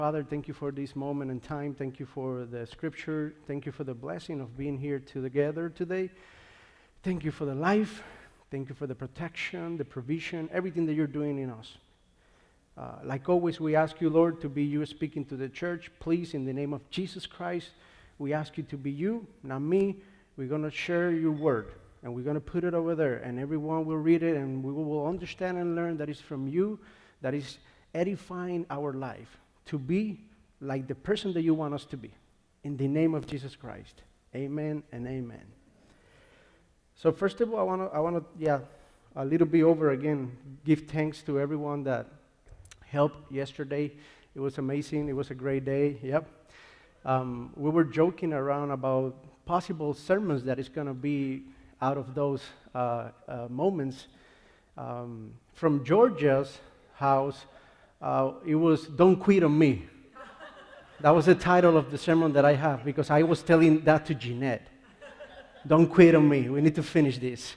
Father, thank you for this moment in time. Thank you for the scripture. Thank you for the blessing of being here together today. Thank you for the life. Thank you for the protection, the provision, everything that you're doing in us. Like always, we ask you, Lord, to be you speaking to the church. Please, in the name of Jesus Christ, we ask you to be you, not me. We're going to share your word, and we're going to put it over there, and everyone will read it, and we will understand and learn that it's from you, that is edifying our life to be like the person that you want us to be. In the name of Jesus Christ, amen and amen. So first of all, I want to, a little bit over again, give thanks to everyone that helped yesterday. It was amazing. It was a great day. Yep. We were joking around about possible sermons that is going to be out of those moments. From Georgia's house, it was "Don't Quit on Me." That was the title of the sermon that I have, because I was telling that to Jeanette. Don't quit on me. We need to finish this.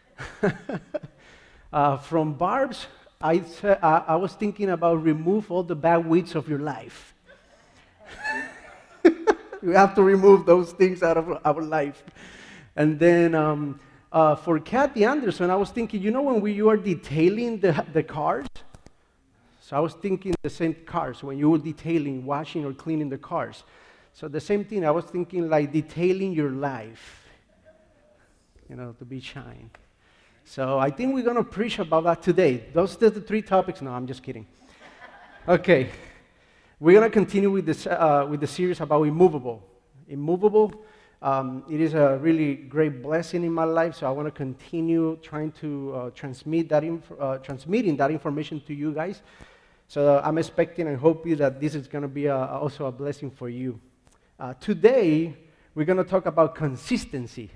From Barb's, I was thinking about remove all the bad weeds of your life. We have to remove those things out of our life. And then for Kathy Anderson, I was thinking, when you are detailing the cars, so I was thinking the same cars, when you were detailing, washing or cleaning the cars. So the same thing, I was thinking like detailing your life, to be shine. So I think we're going to preach about that today. Those are the three topics. No, I'm just kidding. Okay. We're going to continue with the series about immovable. Immovable, it is a really great blessing in my life, so I want to continue trying to transmitting that information to you guys. So I'm expecting and hoping that this is going to be also a blessing for you. Today, we're going to talk about consistency.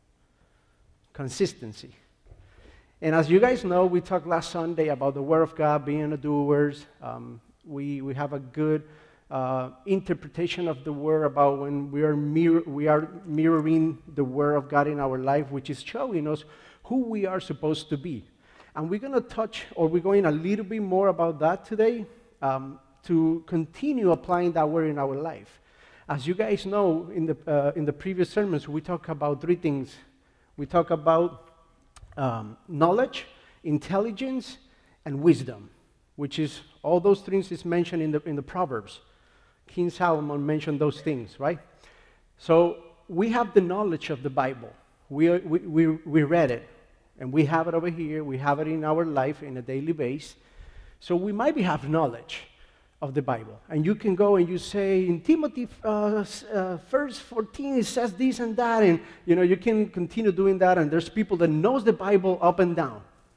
Consistency. And as you guys know, we talked last Sunday about the Word of God being a doers. We have a good interpretation of the Word about when we are mirroring the Word of God in our life, which is showing us who we are supposed to be. And we're going to we're going a little bit more about that today to continue applying that Word in our life. As you guys know, in the previous sermons, we talk about three things. We talk about knowledge, intelligence, and wisdom, which is all those things is mentioned in the Proverbs. King Solomon mentioned those things, right? So we have the knowledge of the Bible. We read it, and we have it over here. We have it in our life in a daily basis. So we might have knowledge of the Bible. And you can go and you say, in Timothy verse 14, it says this and that. And, you can continue doing that. And there's people that knows the Bible up and down.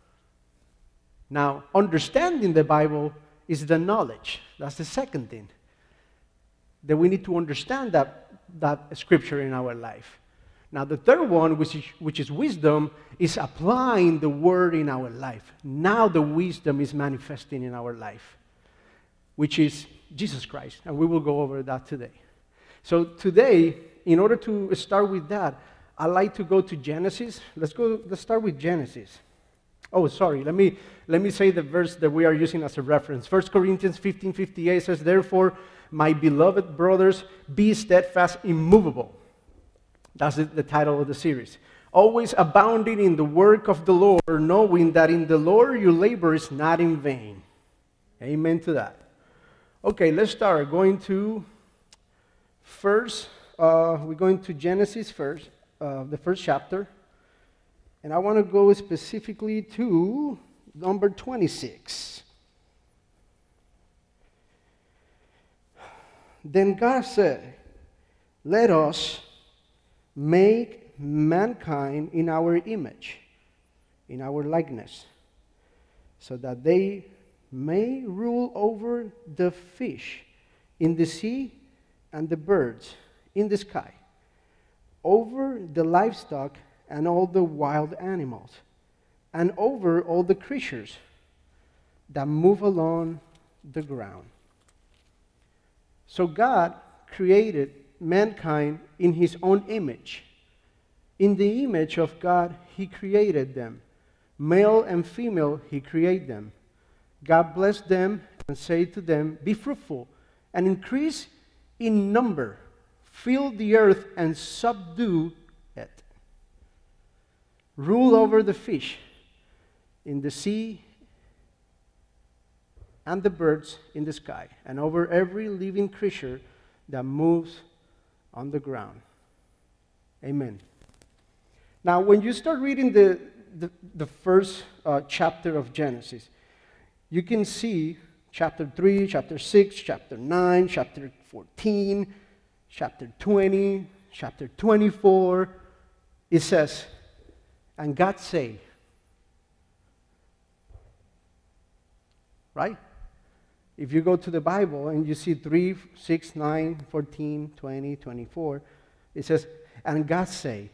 Now, understanding the Bible is the knowledge. That's the second thing. That we need to understand that scripture in our life. Now, the third one, which is wisdom, is applying the word in our life. Now the wisdom is manifesting in our life, which is Jesus Christ. And we will go over that today. So today, in order to start with that, I'd like to go to Genesis. Let's start with Genesis. Oh, sorry. Let me say the verse that we are using as a reference. 1 Corinthians 15:58 says, "Therefore, my beloved brothers, be steadfast, immovable." That's the title of the series. "Always abounding in the work of the Lord, knowing that in the Lord your labor is not in vain." Amen to that. Okay, let's start going to we're going to Genesis first, the first chapter. And I want to go specifically to number 26. Then God said, "Let us make mankind in our image, in our likeness, so that they may rule over the fish in the sea and the birds in the sky, over the livestock and all the wild animals, and over all the creatures that move along the ground." So God created mankind in his own image. In the image of God, he created them. Male and female, he created them. God blessed them and said to them, "Be fruitful and increase in number, fill the earth and subdue it. Rule over the fish in the sea and the birds in the sky, and over every living creature that moves on the ground. Amen. Now, when you start reading the first chapter of Genesis, you can see chapter 3, chapter 6, chapter 9, chapter 14, chapter 20, chapter 24. It says, and God say, right? If you go to the Bible and you see 3, 6, 9, 14, 20, 24, it says, and God say,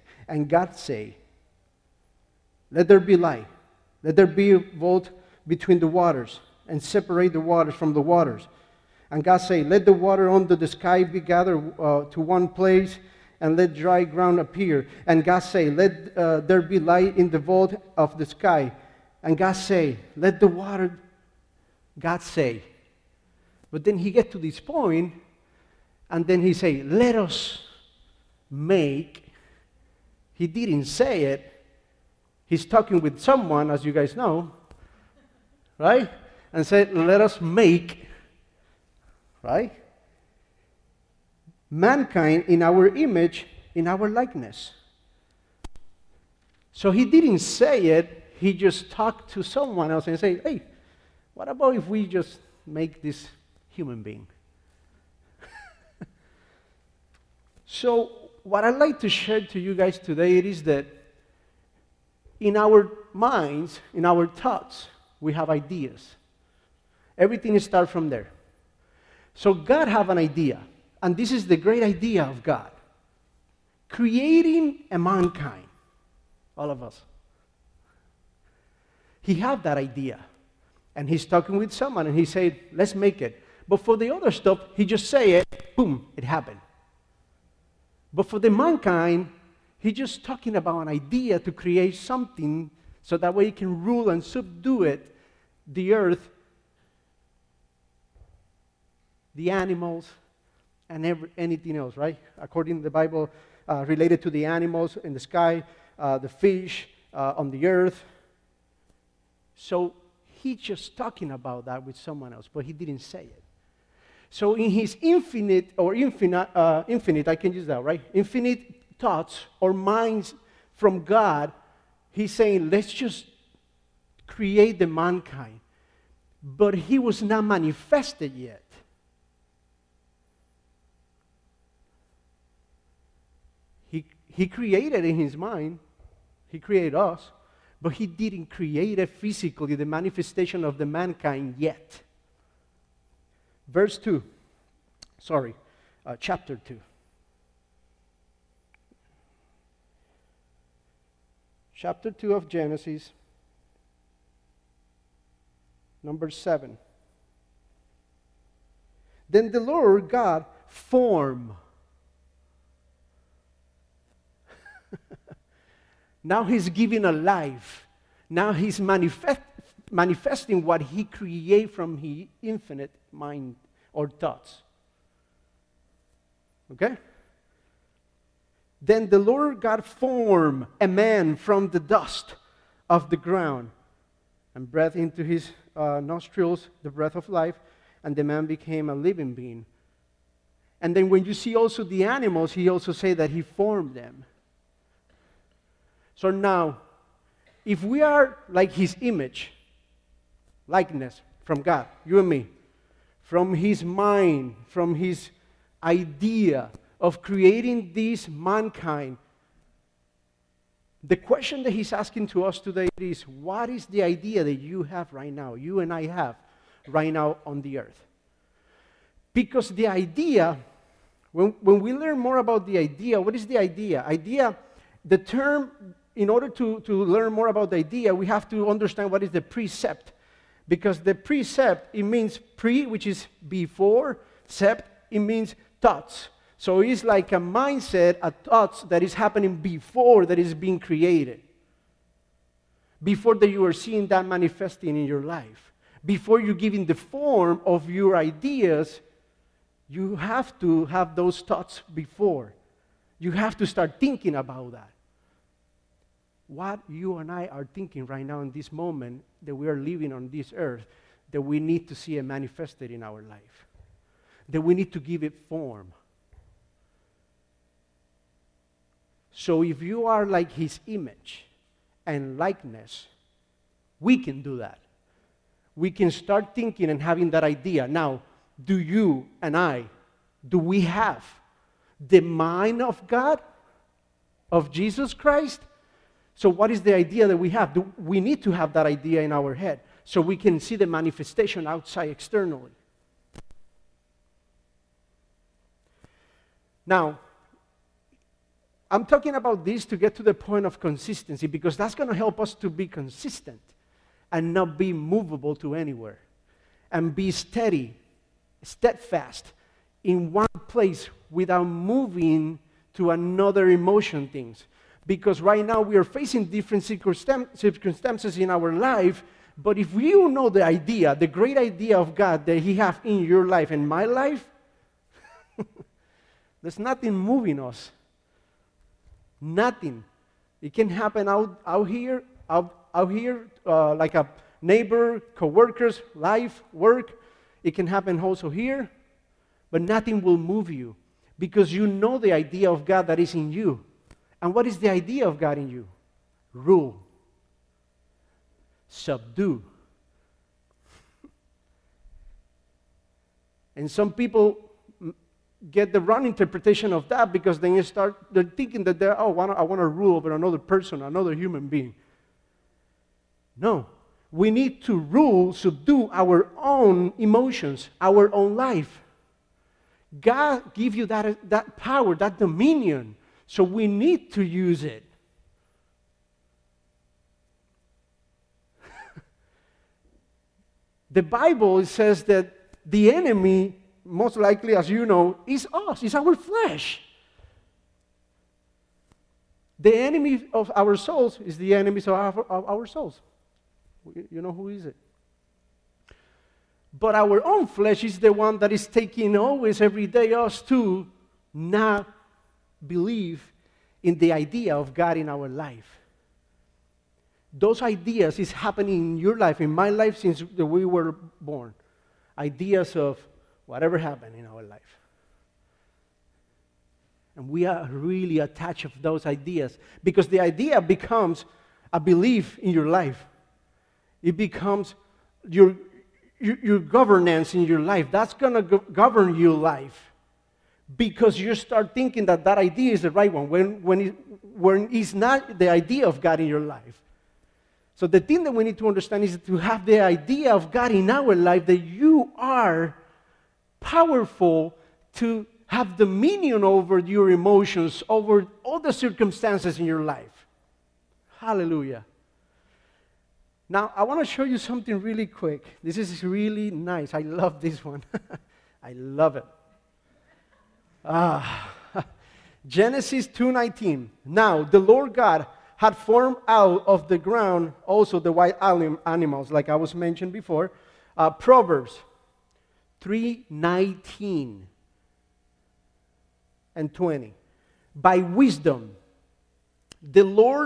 let there be light. Let there be a vault between the waters, and separate the waters from the waters. And God say, let the water under the sky be gathered to one place, and let dry ground appear. And God say, let there be light in the vault of the sky. And God say, let the water, God say. But then he get to this point, and then he say, let us make. He didn't say it. He's talking with someone, as you guys know, right? And said, let us make, right? Mankind in our image, in our likeness. So he didn't say it. He just talked to someone else and say, hey, what about if we just make this human being? So what I'd like to share to you guys today is that in our minds, in our thoughts, we have ideas. Everything starts from there. So God have an idea, and this is the great idea of God. Creating a mankind, all of us. He had that idea, and he's talking with someone, and he said, let's make it. But for the other stuff, he just say it, boom, it happened. But for the mankind, he's just talking about an idea to create something so that way he can rule and subdue it, the earth, the animals, and anything else, right? According to the Bible, related to the animals in the sky, the fish on the earth. So he's just talking about that with someone else, but he didn't say it. So in his infinite, I can use that, right? Infinite thoughts or minds from God, he's saying, let's just create the mankind. But he was not manifested yet. He created in his mind, he created us, but he didn't create it physically, the manifestation of the mankind yet. Chapter 2. Chapter 2 of Genesis, number 7. Then the Lord God formed. Now he's giving a life. Now he's manifesting what he created from his infinite mind or thoughts. Okay? Then the Lord God formed a man from the dust of the ground and breathed into his nostrils the breath of life, and the man became a living being. And then when you see also the animals, he also said that he formed them. So now, if we are like his image, likeness from God, you and me, from his mind, from his idea of creating this mankind, the question that he's asking to us today is, what is the idea that you have right now, you and I have right now on the earth? Because the idea, when we learn more about the idea, what is the idea? Idea, the term, in order to learn more about the idea, we have to understand what is the precept. Because the precept, it means pre, which is before, sept, it means thoughts. So it's like a mindset, a thoughts that is happening before that is being created. Before that you are seeing that manifesting in your life. Before you're giving the form of your ideas You have to have those thoughts before. You have to start thinking about that. What you and I are thinking right now in this moment that we are living on this earth, that we need to see it manifested in our life, that we need to give it form. So if you are like His image and likeness, we can do that. We can start thinking and having that idea. Now, do you and I, do we have the mind of God, of Jesus Christ? So what is the idea that we have? We need to have that idea in our head so we can see the manifestation outside externally. Now, I'm talking about this to get to the point of consistency because that's going to help us to be consistent and not be movable to anywhere and be steady, steadfast in one place without moving to another emotion things. Because right now we are facing different circumstances in our life, but if you know the idea, the great idea of God that He has in your life and my life, there's nothing moving us. Nothing. It can happen out here, like a neighbor, co-workers, life, work. It can happen also here, but nothing will move you because you know the idea of God that is in you. And what is the idea of God in you? Rule. Subdue. And some people get the wrong interpretation of that because then they're thinking that I want to rule over another person, another human being. No. We need to rule, subdue our own emotions, our own life. God gives you that power, that dominion. So we need to use it. The Bible says that the enemy, most likely, as you know, is us, is our flesh. The enemy of our souls is the enemies of our souls. You know who is it? But our own flesh is the one that is taking always, every day, us to not believe in the idea of God in our life. Those ideas is happening in your life, in my life, since we were born. Ideas of whatever happened in our life. And we are really attached to those ideas because the idea becomes a belief in your life. It becomes your governance in your life. That's going to govern your life. Because you start thinking that idea is the right one when it's not the idea of God in your life. So the thing that we need to understand is to have the idea of God in our life, that you are powerful to have dominion over your emotions, over all the circumstances in your life. Hallelujah. Now, I want to show you something really quick. This is really nice. I love this one. I love it. Genesis 2:19. Now, the Lord God had formed out of the ground also the wild animals, like I was mentioned before. Proverbs 3:19 and 20. By wisdom, the Lord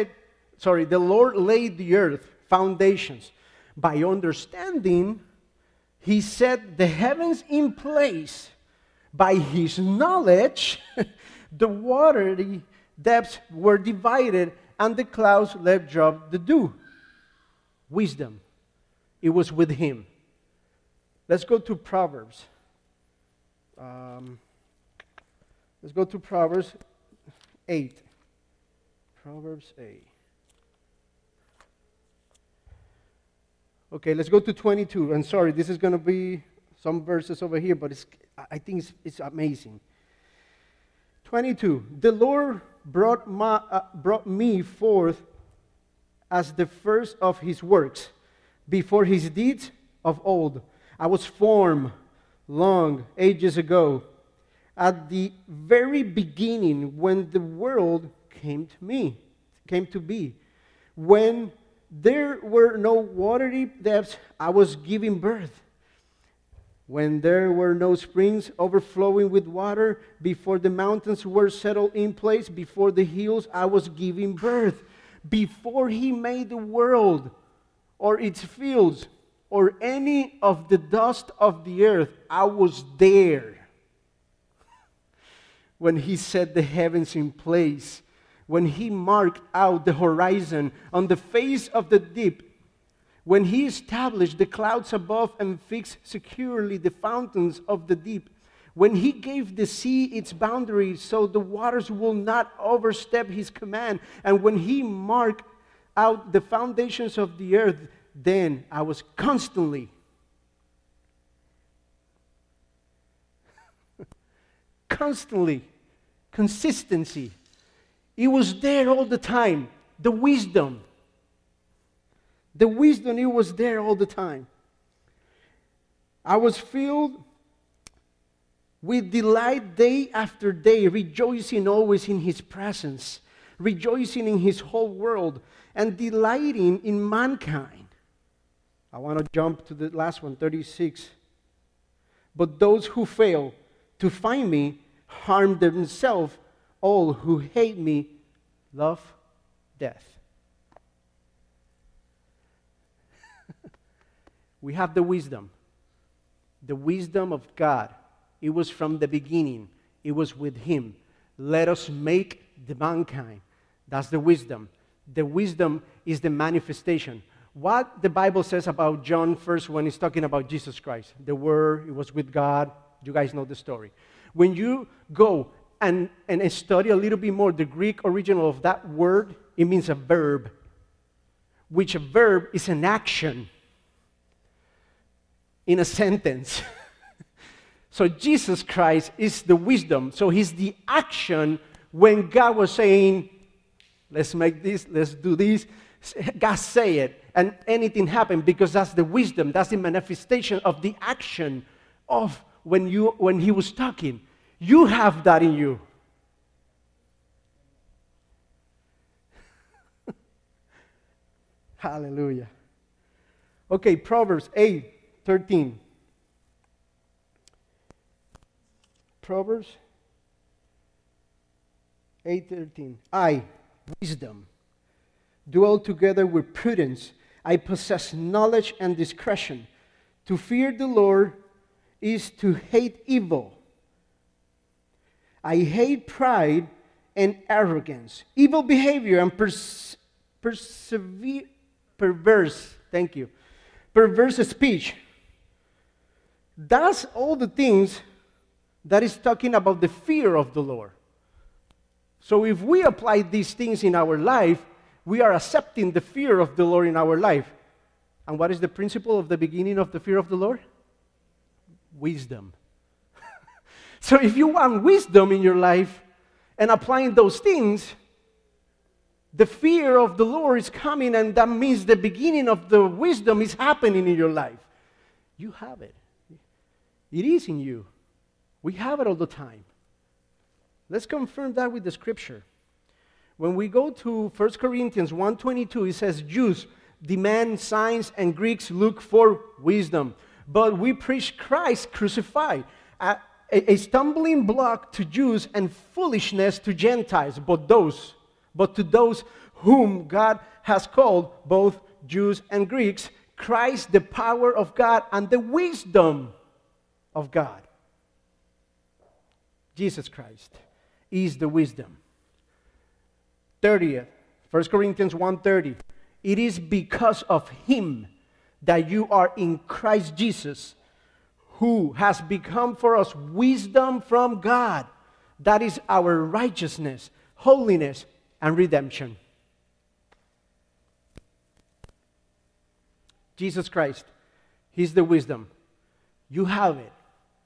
laid the earth foundations. By understanding, He set the heavens in place. By His knowledge, the watery depths were divided, and the clouds let drop the dew. Wisdom. It was with Him. Let's go to Proverbs. Let's go to Proverbs 8. Proverbs 8. Okay, let's go to 22. And sorry, this is going to be some verses over here, but I think it's amazing. 22. The Lord brought me forth as the first of His works, before His deeds of old. I was formed long ages ago, at the very beginning, when the world came to be. When there were no watery depths, I was giving birth. When there were no springs overflowing with water, before the mountains were settled in place, before the hills I was giving birth, before he made the world or its fields or any of the dust of the earth, I was there. When he set the heavens in place, when he marked out the horizon on the face of the deep, when he established the clouds above and fixed securely the fountains of the deep, when he gave the sea its boundaries so the waters will not overstep his command, and when he marked out the foundations of the earth, then I was constantly consistency. It was there all the time. The wisdom, it was there all the time. I was filled with delight day after day, rejoicing always in his presence, rejoicing in his whole world, and delighting in mankind. I want to jump to the last one, 36. But those who fail to find me harm themselves. All who hate me love death. We have the wisdom of God. It was from the beginning. It was with him. Let us make the mankind. That's the wisdom. The wisdom is the manifestation. What the Bible says about John first when he's talking about Jesus Christ. The Word, it was with God. You guys know the story. When you go and study a little bit more the Greek original of that word, it means a verb, which a verb is an action in a sentence. So Jesus Christ is the wisdom. So he's the action when God was saying, let's make this, let's do this. God say it, and anything happened because that's the wisdom. That's the manifestation of the action of when he was talking. You have that in you. Hallelujah. Okay, Proverbs 8:13. Proverbs 8:13. I, wisdom, dwell together with prudence. I possess knowledge and discretion. To fear the Lord is to hate evil. I hate pride and arrogance, evil behavior and perverse speech. That's all the things that is talking about the fear of the Lord. So if we apply these things in our life, we are accepting the fear of the Lord in our life. And what is the principle of the beginning of the fear of the Lord? Wisdom. So if you want wisdom in your life and applying those things, the fear of the Lord is coming, and that means the beginning of the wisdom is happening in your life. You have it. It is in you. We have it all the time. Let's confirm that with the scripture. When we go to 1 Corinthians 1:22, it says, Jews demand signs and Greeks look for wisdom. But we preach Christ crucified, a stumbling block to Jews and foolishness to Gentiles. But to those whom God has called, both Jews and Greeks, Christ the power of God and the wisdom of God. Jesus Christ is the wisdom. 30th, 1 Corinthians 1:30. It is because of him that you are in Christ Jesus, who has become for us wisdom from God. That is our righteousness, holiness, and redemption. Jesus Christ, he's the wisdom. You have it.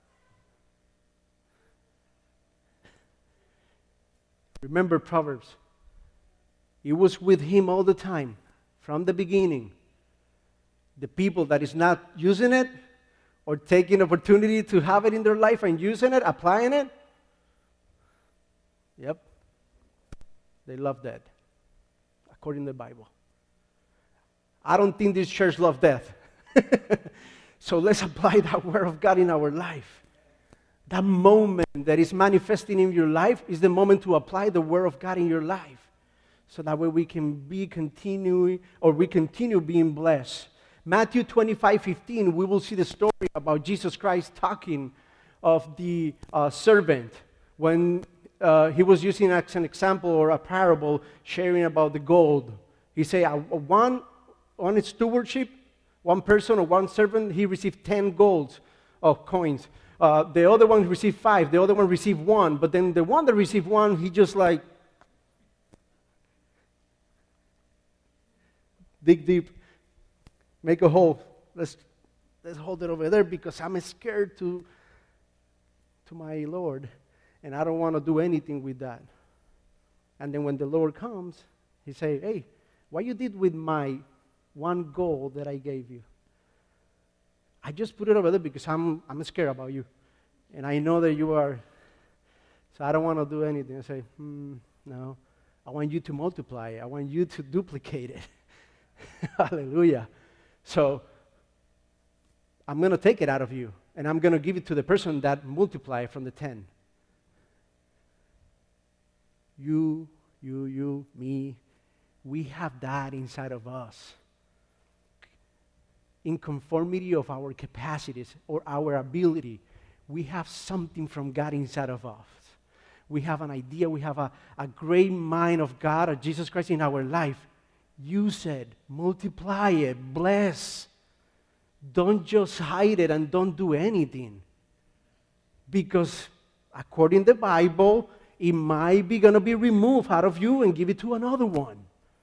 Remember Proverbs. It was with him all the time, from the beginning. The people that is not using it or taking opportunity to have it in their life and using it, applying it, yep, they love death, according to the Bible. I don't think this church loves death. So let's apply that Word of God in our life. That moment that is manifesting in your life is the moment to apply the Word of God in your life. So that way we can we continue being blessed. Matthew 25:15, we will see the story about Jesus Christ talking of the servant when he was using as an example or a parable sharing about the gold. He said, one stewardship, one person or one servant, he received 10 golds of coins. The other one received 5. The other one received 1. But then the one that received 1, he just like, dig deep, make a hole. Let's hold it over there because I'm scared to my Lord. And I don't want to do anything with that. And then when the Lord comes, he say, hey, what you did with my 1 gold that I gave you? I just put it over there because I'm scared about you. And I know that you are, so I don't want to do anything. I say, no, I want you to multiply it. I want you to duplicate it. Hallelujah. So I'm going to take it out of you, and I'm going to give it to the person that multiplied from the 10. You, me, we have that inside of us. In conformity of our capacities or our ability, we have something from God inside of us. We have an idea, we have a great mind of God, of Jesus Christ in our life. Use it, multiply it, bless. Don't just hide it and don't do anything. Because according to the Bible, it might be going to be removed out of you and give it to another one.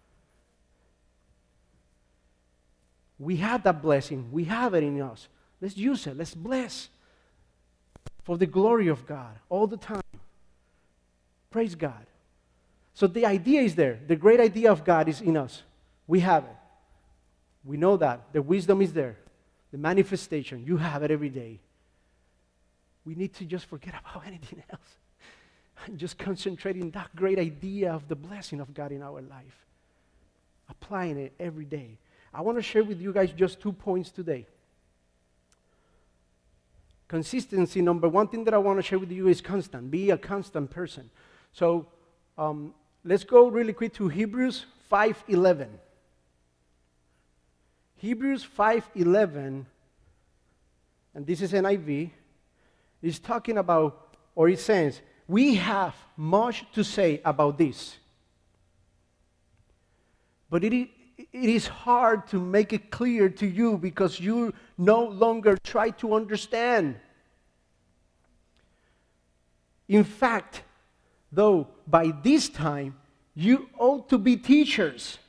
We have that blessing. We have it in us. Let's use it. Let's bless for the glory of God all the time. Praise God. So the idea is there. The great idea of God is in us. We have it. We know that. The wisdom is there. The manifestation. You have it every day. We need to just forget about anything else and just concentrate on that great idea of the blessing of God in our life. Applying it every day. I want to share with you guys just 2 points today. Consistency, number one thing that I want to share with you is constant. Be a constant person. So let's go really quick to Hebrews 5:11. Hebrews 5:11, and this is NIV, is talking about, or it says, we have much to say about this. But it is hard to make it clear to you because you no longer try to understand. In fact, though, by this time, you ought to be teachers.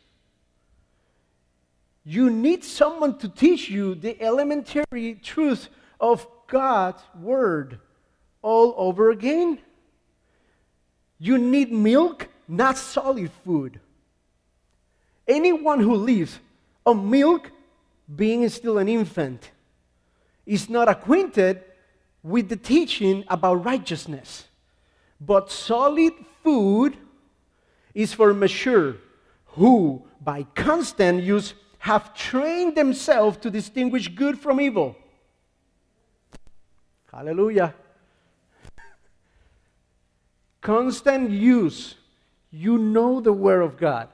You need someone to teach you the elementary truth of God's Word all over again. You need milk, not solid food. Anyone who lives on milk, being still an infant, is not acquainted with the teaching about righteousness. But solid food is for mature, who by constant use have trained themselves to distinguish good from evil. Hallelujah. Constant use. You know the Word of God.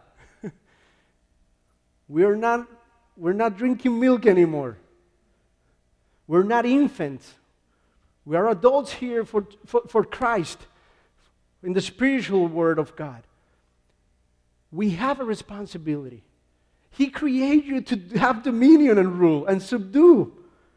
We're not drinking milk anymore. We're not infants. We are adults here for Christ in the spiritual Word of God. We have a responsibility. He created you to have dominion and rule and subdue.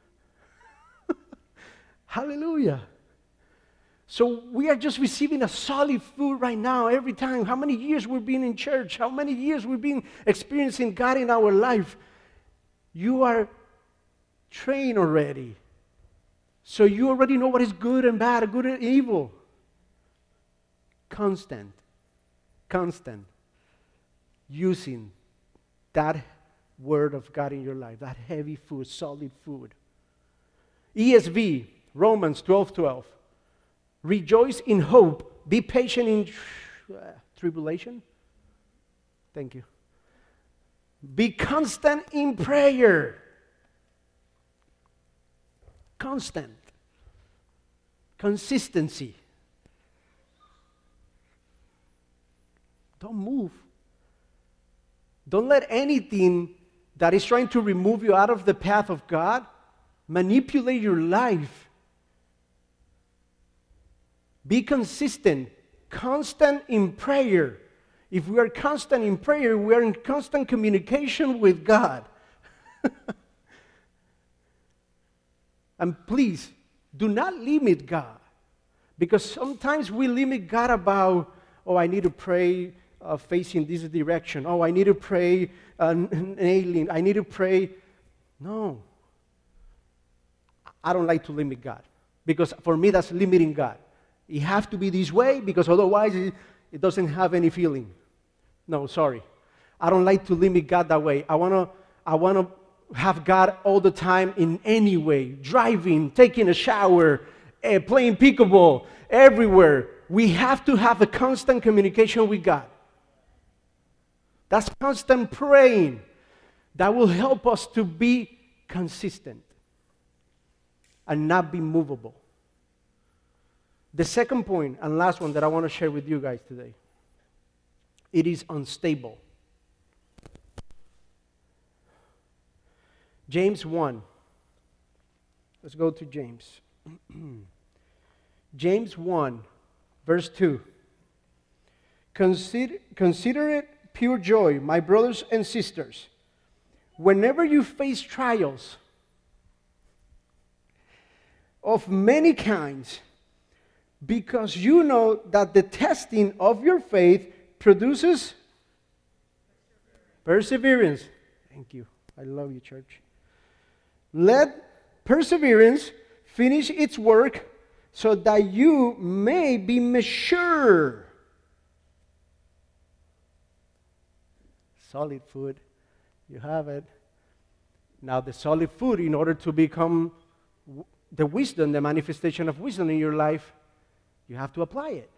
Hallelujah. So we are just receiving a solid food right now every time. How many years we've been in church? How many years we've been experiencing God in our life? You are trained already. So you already know what is good and bad, good and evil. Constant using that Word of God in your life, that heavy food, solid food. ESV, Romans 12:12. Rejoice in hope. Be patient in tribulation. Thank you. Be constant in prayer. Constant. Consistency. Don't move. Don't let anything that is trying to remove you out of the path of God manipulate your life. Be consistent, constant in prayer. If we are constant in prayer, we are in constant communication with God. And please, do not limit God. Because sometimes we limit God about, I need to pray facing this direction. I need to pray nailing. I need to pray. No. I don't like to limit God. Because for me, that's limiting God. It has to be this way because otherwise it doesn't have any feeling. No, sorry. I don't like to limit God that way. I want to have God all the time in any way. Driving, taking a shower, playing pickleball, everywhere. We have to have a constant communication with God. That's constant praying. That will help us to be consistent and not be movable. The second point and last one that I want to share with you guys today, it is unstable. James 1. Let's go to James. James 1, verse 2. Consider it pure joy, my brothers and sisters, whenever you face trials of many kinds, because you know that the testing of your faith produces perseverance. Thank you. I love you, church. Let perseverance finish its work so that you may be mature. Solid food. You have it. Now the solid food, in order to become the wisdom, the manifestation of wisdom in your life, you have to apply it.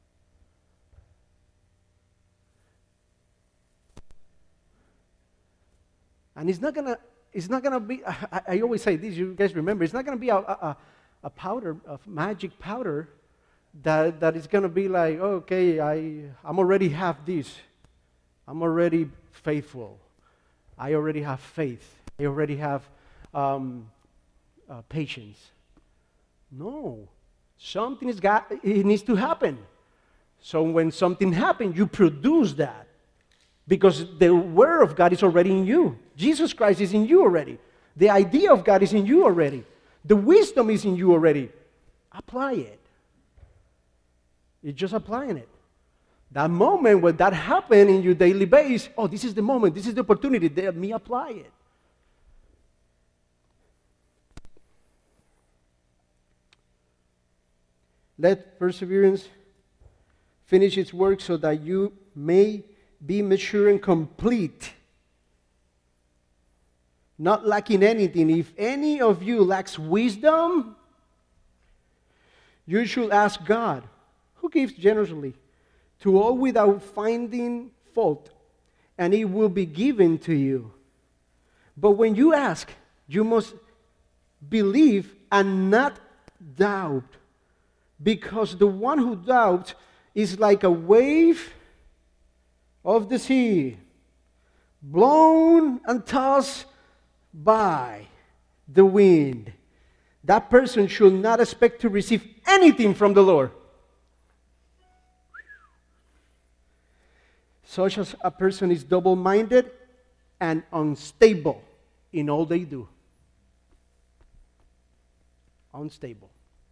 And it's not gonna be, I always say this, you guys remember, it's not gonna be a powder, a magic powder that is gonna be like, okay, I'm already have this. I'm already faithful. I already have faith. I already have patience. No. Something it needs to happen. So when something happens, you produce that. Because the Word of God is already in you. Jesus Christ is in you already. The idea of God is in you already. The wisdom is in you already. Apply it. You're just applying it. That moment when that happened in your daily base, this is the moment, this is the opportunity, let me apply it. Let perseverance finish its work so that you may be mature and complete, not lacking anything. If any of you lacks wisdom, you should ask God, who gives generously to all without finding fault, and it will be given to you. But when you ask, you must believe and not doubt, because the one who doubts is like a wave of the sea, blown and tossed by the wind. That person should not expect to receive anything from the Lord. Such as a person is double-minded and unstable in all they do. Unstable.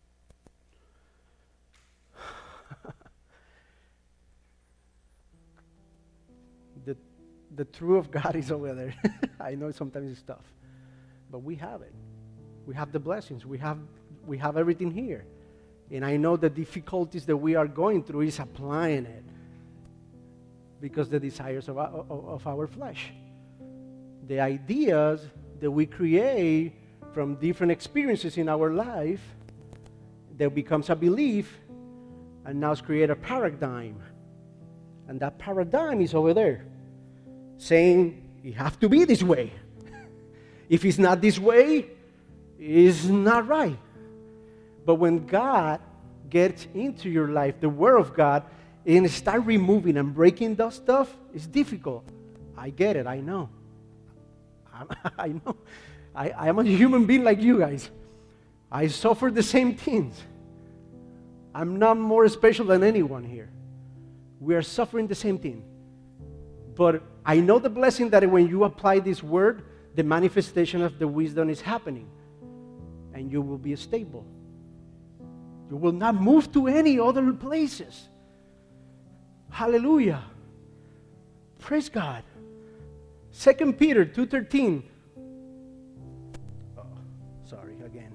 The truth of God is over there. I know sometimes it's tough, but we have it. We have the blessings. We have everything here. And I know the difficulties that we are going through is applying it because the desires of our flesh. The ideas that we create from different experiences in our life, that becomes a belief, and now it's create a paradigm. And that paradigm is over there, saying, you have to be this way. If it's not this way, is not right. But when God gets into your life, the Word of God, and start removing and breaking that stuff, it's difficult. I get it. I know. I know. I am a human being like you guys. I suffer the same things. I'm not more special than anyone here. We are suffering the same thing. But I know the blessing that when you apply this word, the manifestation of the wisdom is happening. And you will be stable. You will not move to any other places. Hallelujah. Praise God. 2 Peter 2:13. Oh, sorry again.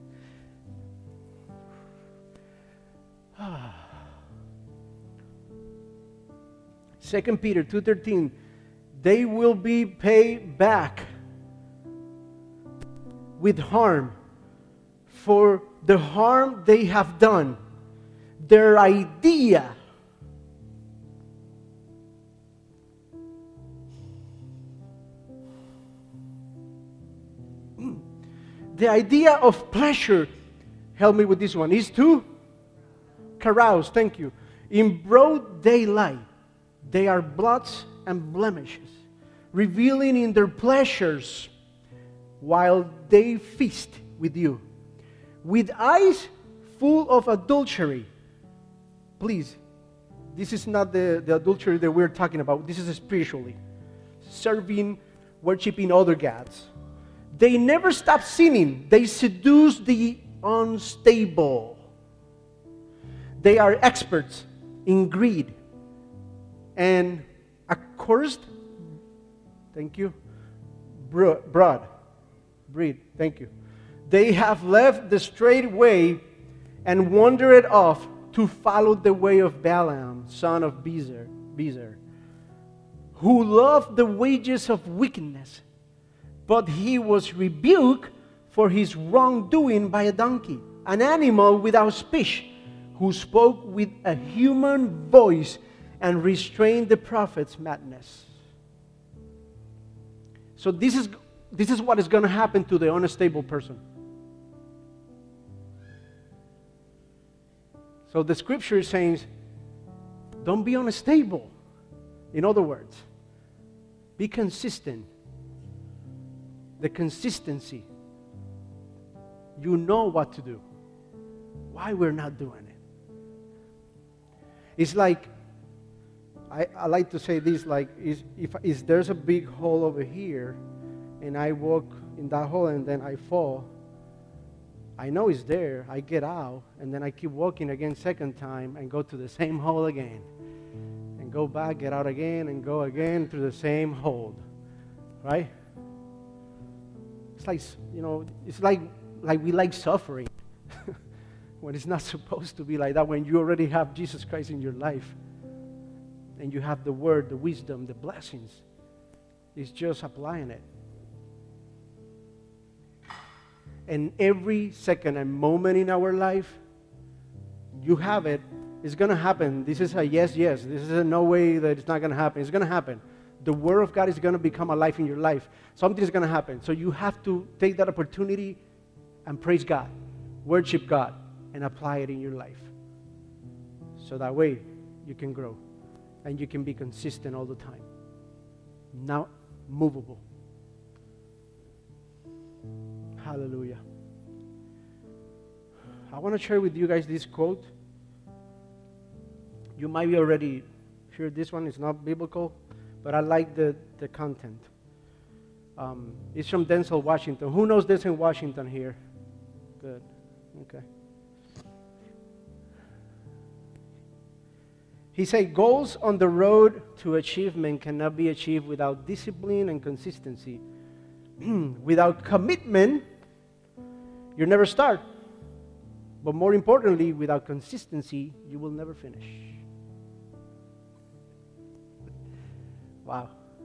2 Peter 2:13. They will be paid back with harm for the harm they have done. Their idea of pleasure, help me with this one, is to carouse, thank you. In broad daylight, they are blots and blemishes, revealing in their pleasures while they feast with you. With eyes full of adultery. Please, this is not the adultery that we're talking about. This is spiritually. Serving, worshiping other gods. They never stop sinning. They seduce the unstable. They are experts in greed and accursed, thank you, breed, thank you. They have left the straight way and wandered off to follow the way of Balaam, son of Bezer, who loved the wages of wickedness. But he was rebuked for his wrongdoing by a donkey, an animal without speech, who spoke with a human voice and restrained the prophet's madness. So this is what is going to happen to the unstable person. So the scripture is saying, don't be unstable. In other words, be consistent. The consistency. You know what to do. Why we're not doing it? It's like, I like to say this, like, if there's a big hole over here, and I walk in that hole and then I fall, I know it's there, I get out, and then I keep walking again second time and go to the same hole again. And go back, get out again, and go again through the same hole. Right? It's like, it's like we like suffering. When it's not supposed to be like that, when you already have Jesus Christ in your life. And you have the word, the wisdom, the blessings. It's just applying it. And every second and moment in our life, you have it. It's going to happen. This is a yes. This is a no way that it's not going to happen. It's going to happen. The Word of God is going to become alive in your life. Something is going to happen. So you have to take that opportunity and praise God, worship God, and apply it in your life. So that way you can grow and you can be consistent all the time. Not movable. Hallelujah. I want to share with you guys this quote. You might be already sure this one is not biblical, but I like the content. It's from Denzel Washington. Who knows Denzel Washington here? Good. Okay. He said, goals on the road to achievement cannot be achieved without discipline and consistency. Without commitment, you never start. But more importantly, without consistency, you will never finish. Wow.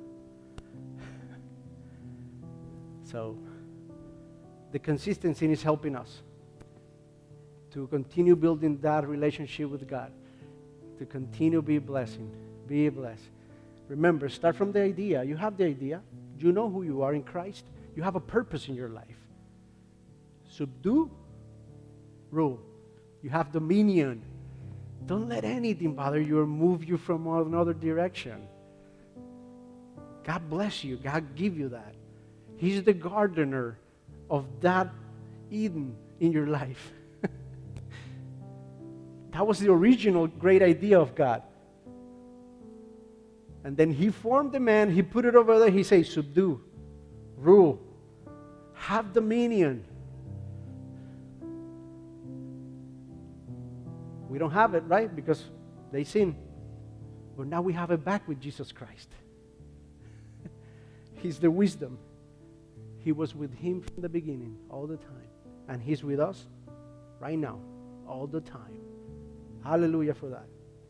So, the consistency is helping us to continue building that relationship with God, to continue be blessed. Remember, start from the idea. You have the idea. You know who you are in Christ. You have a purpose in your life. subdue, rule. You have dominion. Don't let anything bother you or move you from another direction. God bless you. God give you that. He's the gardener of that Eden in your life. That was the original great idea of God. And then He formed the man. He put it over there. He says, subdue, rule, have dominion. We don't have it, right? Because they sin. But now we have it back with Jesus Christ. He's the wisdom. He was with Him from the beginning, all the time. And He's with us right now, all the time. Hallelujah for that.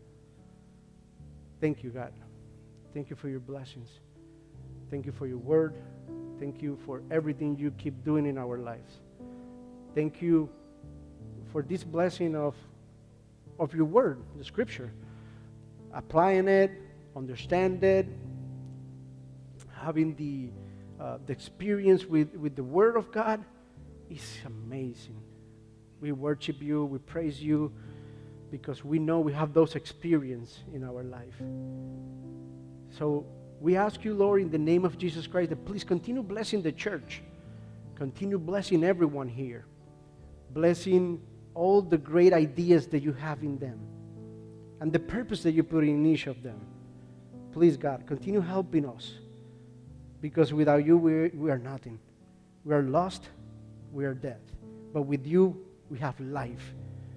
Thank you, God. Thank you for your blessings. Thank you for your word. Thank you for everything you keep doing in our lives. Thank you for this blessing of your word, the scripture. Applying it, understand it, having the experience with the word of God is amazing. We worship you, we praise you, because we know we have those experiences in our life. So we ask you, Lord, in the name of Jesus Christ, that please continue blessing the church. Continue blessing everyone here. Blessing all the great ideas that you have in them. And the purpose that you put in each of them. Please, God, continue helping us. Because without you, we are nothing. We are lost. We are dead. But with you, we have life.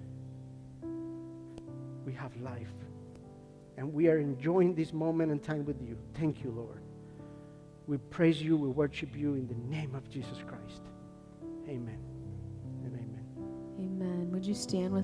We have life. And we are enjoying this moment and time with you. Thank you, Lord. We praise you. We worship you in the name of Jesus Christ. Amen and amen. Amen. Would you stand with